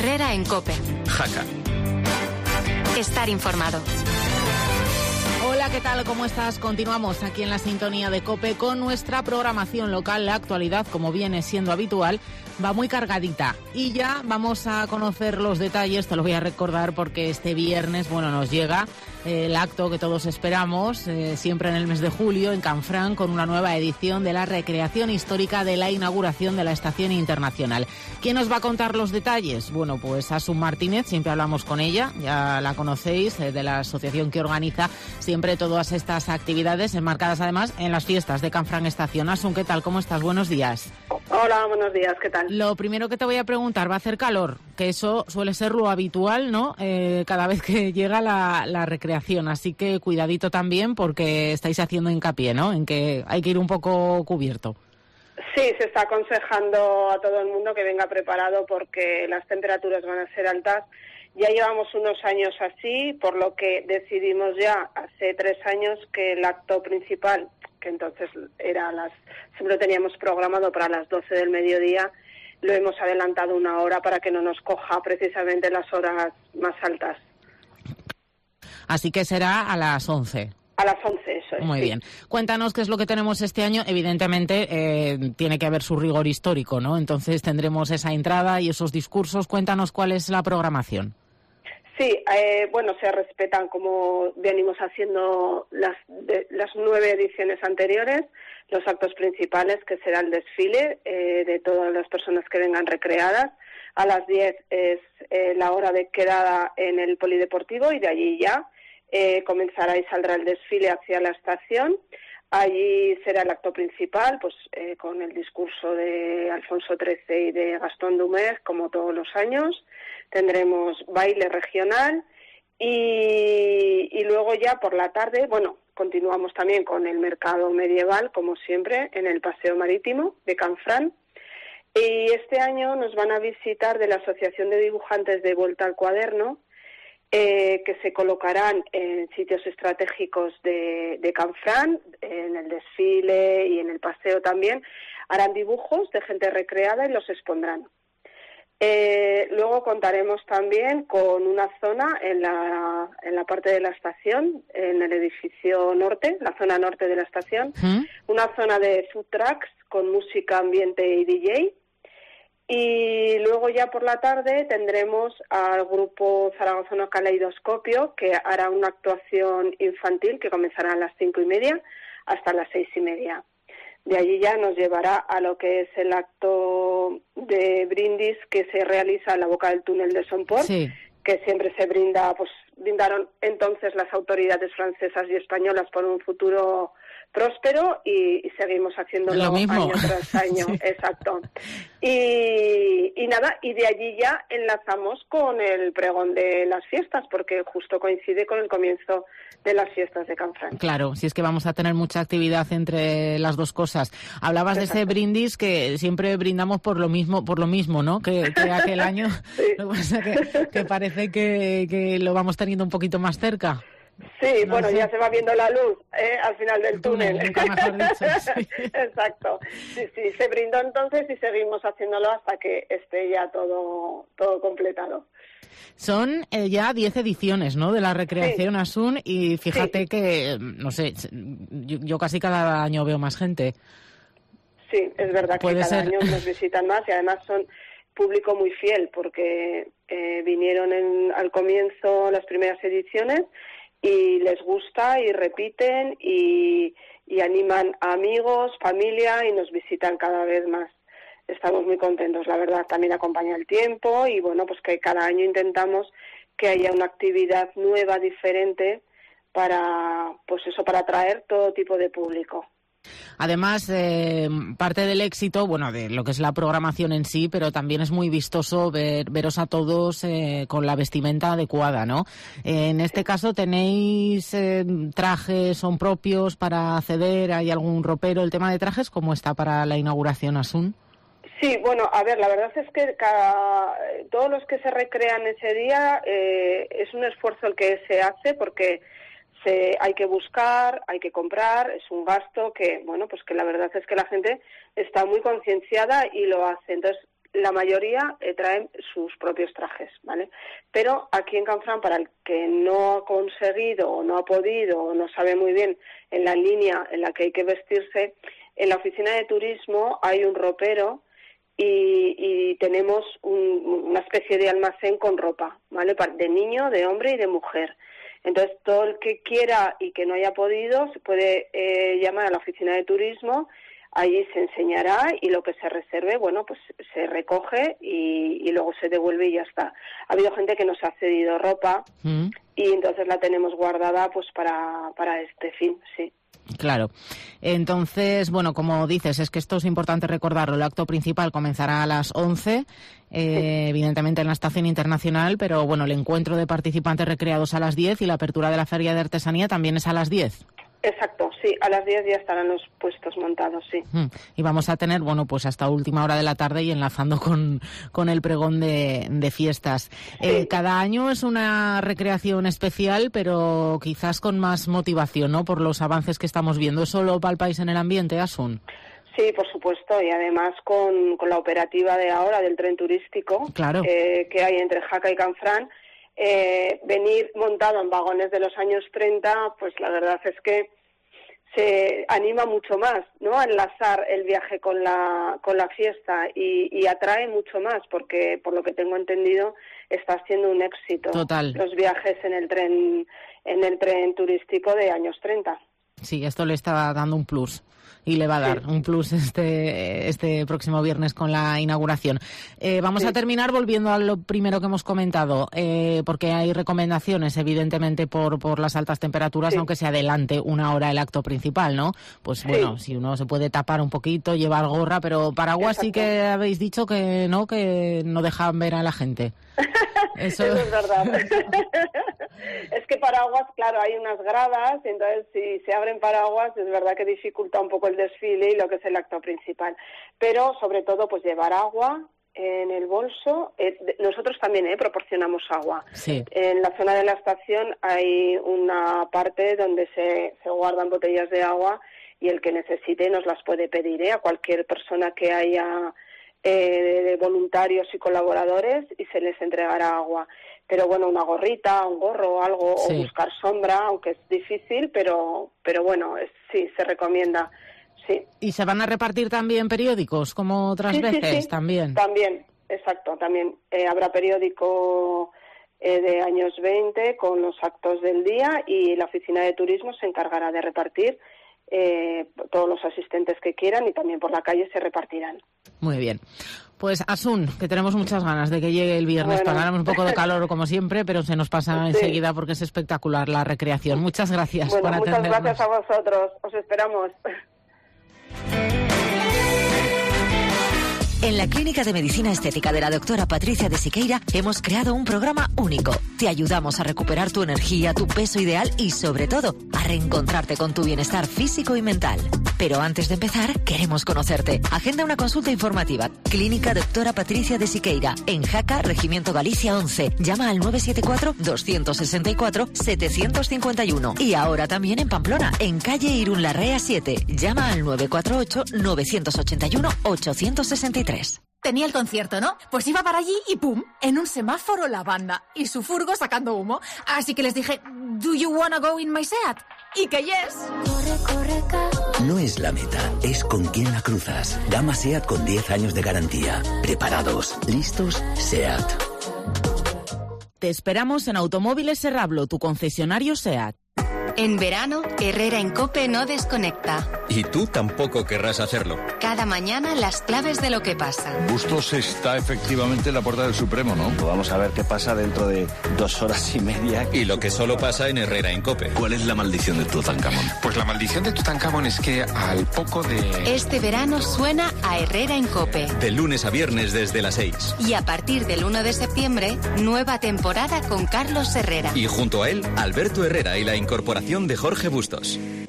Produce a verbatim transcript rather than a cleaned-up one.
Herrera en COPE. Jaca. Estar informado. Hola, ¿qué tal? ¿Cómo estás? Continuamos aquí en la sintonía de COPE con nuestra programación local. La actualidad, como viene siendo habitual, va muy cargadita. Y ya vamos a conocer los detalles, te lo voy a recordar porque este viernes, bueno, nos llega eh, el acto que todos esperamos, eh, siempre en el mes de julio, en Canfranc, con una nueva edición de la recreación histórica de la inauguración de la Estación Internacional. ¿Quién nos va a contar los detalles? Bueno, pues Asun Martínez, siempre hablamos con ella, ya la conocéis, eh, de la asociación que organiza siempre todas estas actividades, enmarcadas además en las fiestas de Canfranc Estación. Asun, ¿qué tal? ¿Cómo estás? Buenos días. Hola, buenos días, ¿qué tal? Lo primero que te voy a preguntar, ¿va a hacer calor? Que eso suele ser lo habitual, ¿no? Eh, cada vez que llega la, la recreación, así que cuidadito también porque estáis haciendo hincapié, ¿no? En que hay que ir un poco cubierto. Sí, se está aconsejando a todo el mundo que venga preparado porque las temperaturas van a ser altas. Ya llevamos unos años así, por lo que decidimos ya hace tres años que el acto principal, que entonces era a las, siempre lo teníamos programado para las doce del mediodía, lo hemos adelantado una hora para que no nos coja precisamente las horas más altas. Así que será a las once. A las once, eso es. Muy sí. bien. Cuéntanos qué es lo que tenemos este año. Evidentemente eh, tiene que haber su rigor histórico, ¿no? Entonces tendremos esa entrada y esos discursos. Cuéntanos cuál es la programación. Sí, eh, bueno, se respetan como venimos haciendo las, de, las nueve ediciones anteriores, los actos principales, que será el desfile eh, de todas las personas que vengan recreadas. A las diez es eh, la hora de quedada en el polideportivo y de allí ya eh, comenzará y saldrá el desfile hacia la estación. Allí será el acto principal, pues eh, con el discurso de Alfonso trece y de Gastón Dumés, como todos los años. Tendremos baile regional y, y luego ya por la tarde, bueno, continuamos también con el mercado medieval, como siempre, en el Paseo Marítimo de Canfranc. Y este año nos van a visitar de la Asociación de Dibujantes de Vuelta al Cuaderno, eh, que se colocarán en sitios estratégicos de, de Canfranc, en el desfile y en el paseo también. Harán dibujos de gente recreada y los expondrán. Eh, luego contaremos también con una zona en la, en la parte de la estación, en el edificio norte, la zona norte de la estación, ¿Mm? Una zona de food trucks con música, ambiente y D J. Y luego ya por la tarde tendremos al grupo zaragozano Caleidoscopio, que hará una actuación infantil que comenzará a las cinco y media hasta las seis y media. De allí ya nos llevará a lo que es el acto de brindis que se realiza en la boca del túnel de Somport, sí, que siempre se brinda, pues brindaron entonces las autoridades francesas y españolas por un futuro próspero y, y seguimos haciéndolo lo mismo. Año tras año, sí. Exacto. Y, y nada, y de allí ya enlazamos con el pregón de las fiestas, porque justo coincide con el comienzo de las fiestas de Canfranc. Claro, si es que vamos a tener mucha actividad entre las dos cosas. Hablabas Exacto. de ese brindis que siempre brindamos por lo mismo, por lo mismo, ¿no? Que, que aquel año, sí. Lo que pasa que, que parece que, que lo vamos teniendo un poquito más cerca. Sí, no, bueno, sí. Ya se va viendo la luz eh, al final del túnel. túnel nunca mejor dicho, sí. Exacto. Sí, sí, se brindó entonces y seguimos haciéndolo hasta que esté ya todo, todo completado. Son eh, ya diez ediciones, ¿no?, de la recreación, sí. Asun, y fíjate sí. que, no sé, yo, yo casi cada año veo más gente. Sí, es verdad que cada ser... año nos visitan más y además son público muy fiel porque eh, vinieron en, al comienzo las primeras ediciones y les gusta y repiten y, y animan a amigos, familia y nos visitan cada vez más. Estamos muy contentos, la verdad, también acompaña el tiempo y bueno, pues que cada año intentamos que haya una actividad nueva, diferente, para, pues eso, para atraer todo tipo de público. Además, eh, parte del éxito, bueno, de lo que es la programación en sí, pero también es muy vistoso ver, veros a todos eh, con la vestimenta adecuada, ¿no? Eh, en este caso, ¿tenéis eh, trajes, son propios para acceder? ¿Hay algún ropero? ¿El tema de trajes cómo está para la inauguración, Asun? Sí, bueno, a ver, la verdad es que cada, todos los que se recrean ese día eh, es un esfuerzo el que se hace porque se, hay que buscar, hay que comprar, es un gasto que, bueno, pues que la verdad es que la gente está muy concienciada y lo hace. Entonces, la mayoría eh, traen sus propios trajes, ¿vale? Pero aquí en Canfranc, para el que no ha conseguido o no ha podido o no sabe muy bien en la línea en la que hay que vestirse, en la oficina de turismo hay un ropero y, y tenemos un, una especie de almacén con ropa, ¿vale? De niño, de hombre y de mujer. Entonces, todo el que quiera y que no haya podido se puede eh, llamar a la oficina de turismo. Allí se enseñará y lo que se reserve, bueno, pues se recoge y, y luego se devuelve y ya está. Ha habido gente que nos ha cedido ropa mm. y entonces la tenemos guardada pues para, para este fin, sí. Claro. Entonces, bueno, como dices, es que esto es importante recordarlo. El acto principal comenzará a las once, eh, sí. evidentemente en la Estación Internacional, pero bueno, el encuentro de participantes recreados a las diez y la apertura de la Feria de Artesanía también es a las diez. Exacto, sí, a las diez ya estarán los puestos montados, sí. Y vamos a tener, bueno, pues hasta última hora de la tarde y enlazando con, con el pregón de, de fiestas. Sí. Eh, cada año es una recreación especial, pero quizás con más motivación, ¿no?, por los avances que estamos viendo. ¿Eso lo palpáis en el ambiente, Asun? Sí, por supuesto, y además con, con la operativa de ahora del tren turístico, claro. eh, que hay entre Jaca y Canfranc. Eh, venir montado en vagones de los años treinta, pues la verdad es que se anima mucho más, ¿no?, a enlazar el viaje con la con la fiesta y, y atrae mucho más, porque por lo que tengo entendido está siendo un éxito. Total. Los viajes en el tren en el tren turístico de años treinta. Sí, esto le está dando un plus. Y le va a dar sí. un plus este este próximo viernes con la inauguración. Eh, vamos sí. a terminar volviendo a lo primero que hemos comentado, eh, porque hay recomendaciones, evidentemente, por por las altas temperaturas, sí. aunque se adelante una hora el acto principal, ¿no? Pues sí. bueno, si uno se puede tapar un poquito, llevar gorra, pero paraguas Exacto. sí que habéis dicho que no, que no dejan ver a la gente. Eso, Eso es verdad. Es que paraguas, claro, hay unas gradas, entonces si se abren paraguas es verdad que dificulta un poco el desfile y lo que es el acto principal. Pero sobre todo pues llevar agua en el bolso. Eh, nosotros también eh, proporcionamos agua. Sí. En la zona de la estación hay una parte donde se, se guardan botellas de agua y el que necesite nos las puede pedir eh, a cualquier persona que haya eh, de voluntarios y colaboradores y se les entregará agua. Pero bueno, una gorrita, un gorro, algo, sí. o buscar sombra, aunque es difícil, pero pero bueno, es, sí, se recomienda, sí. ¿Y se van a repartir también periódicos, como otras sí, veces? Sí, sí. También. También, exacto, también. Eh, habrá periódico eh, de años veinte con los actos del día y la oficina de turismo se encargará de repartir eh, todos los asistentes que quieran y también por la calle se repartirán. Muy bien. Pues Asun, que tenemos muchas ganas de que llegue el viernes, bueno. Pagamos un poco de calor como siempre, pero se nos pasa sí. enseguida porque es espectacular la recreación. Muchas gracias bueno, por atendernos. Muchas gracias a vosotros, os esperamos. En la Clínica de Medicina Estética de la doctora Patricia de Siqueira hemos creado un programa único. Te ayudamos a recuperar tu energía, tu peso ideal y, sobre todo, a reencontrarte con tu bienestar físico y mental. Pero antes de empezar, queremos conocerte. Agenda una consulta informativa. Clínica doctora Patricia de Siqueira, en Jaca, Regimiento Galicia once. Llama al nueve siete cuatro, dos seis cuatro, siete cinco uno. Y ahora también en Pamplona, en calle Irún Larrea siete. Llama al nueve cuatro ocho, nueve ocho uno, ocho seis tres. Tenía el concierto, ¿no? Pues iba para allí y ¡pum! En un semáforo la banda y su furgo sacando humo. Así que les dije, ¿do you wanna go in my Seat? Y que yes. Corre, corre, no es la meta, es con quién la cruzas. Gama Seat con diez años de garantía. Preparados, listos, Seat. Te esperamos en Automóviles Serrablo, tu concesionario Seat. En verano, Herrera en COPE no desconecta. Y tú tampoco querrás hacerlo. Cada mañana las claves de lo que pasa. Bustos está efectivamente en la puerta del Supremo, ¿no? Vamos a ver qué pasa dentro de dos horas y media. Y lo que solo pasa en Herrera en COPE. ¿Cuál es la maldición de Tutankamón? Pues la maldición de Tutankamón es que al poco de... Este verano suena a Herrera en COPE. De lunes a viernes desde las seis. Y a partir del uno de septiembre, nueva temporada con Carlos Herrera. Y junto a él, Alberto Herrera y la incorporación de Jorge Bustos.